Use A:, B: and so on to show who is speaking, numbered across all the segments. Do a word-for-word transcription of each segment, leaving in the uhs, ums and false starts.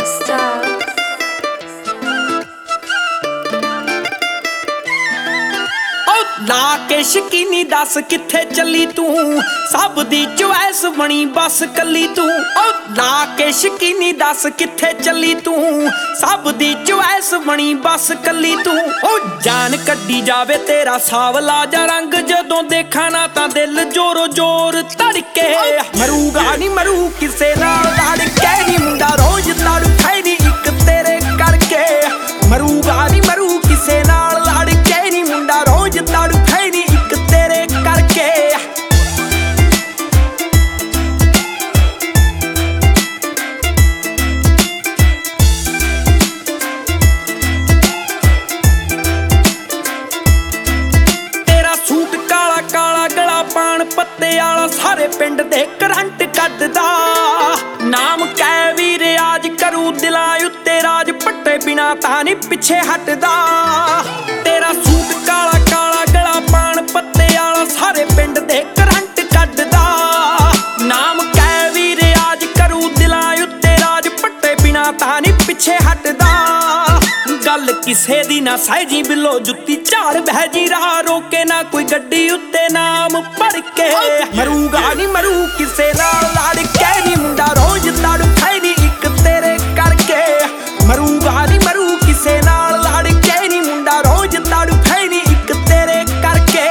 A: Star.
B: ला के शकीनी दस किथे चली तू सब दी चॉइस बनी बस कली तू ला के शकीनी दस किथे चली तू सब दी चॉइस बनी बस कली तू ओ जान कड्डी जावे तेरा सावला जा रंग जदों देखा ना तां दिल जोरो जोर धड़के मरूगा नी मरू किसे नाल लड़ के नी मुंडा रोज तड़फे नी इक तेरे करके मरूगा नी मरू किसे नाल लड़ के नी मुंडा रोज तड़फे नी इक तेरे करके तेरा सूट काला काला गला पान पत्ते आला सारे पिंड दे करंट कड्डदा नाम कै वी रियाज करू दिलां उत्ते राज पट्टे बिना तां नी पिछे हटदा तेरा सूट काला काला गला पान पत्ते आला सारे पिंड दे करंट कड्डदा नाम कै वी रियाज करू दिलां उत्ते राज पट्टे बिना तां नी पिछे हटदा गल किसे दी ना सहजी बिलो जुत्ती झाड़ बह जी राह रोके ना कोई गड्डी उत्ते नाम पढ़ के मरूगा नी मरू किसे नाल लड़ के नी मुंडा रोज तड़फे नी इक तेरे करके मरूगा नी मरू किसे नाल लड़ के नी मुंडा रोज तड़फे नी इक तेरे करके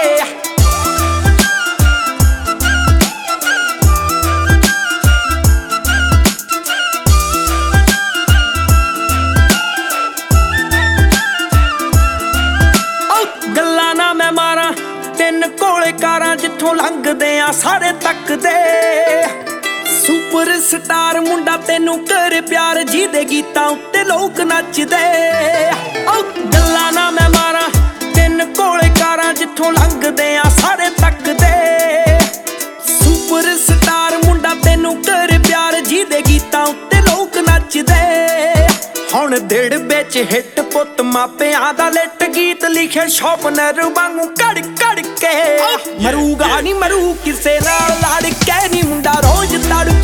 B: गल्लां ना मैं मारा तिन कोले कारां जिथों लंघदे आ सारे तकदे सुपर स्टार मुंडा तेनू कर प्यार जी दे गीतां उत्ते लोक नचदे ओ गल्लां ना मैं मारा तिन कोले कारां जिथों लंघदे आ सारे तकदे सुपर स्टार मुंडा तेनू कर प्यार जी दे गीतां उत्ते लोक नचदे हुण दिल विच हिट पुत मापियां दा लिट गीत लिखे शॉपनर वांगू कड़ कड़ के मरूगा नी मरू किसे नाल लड़ के नी मुंडा रोज तड़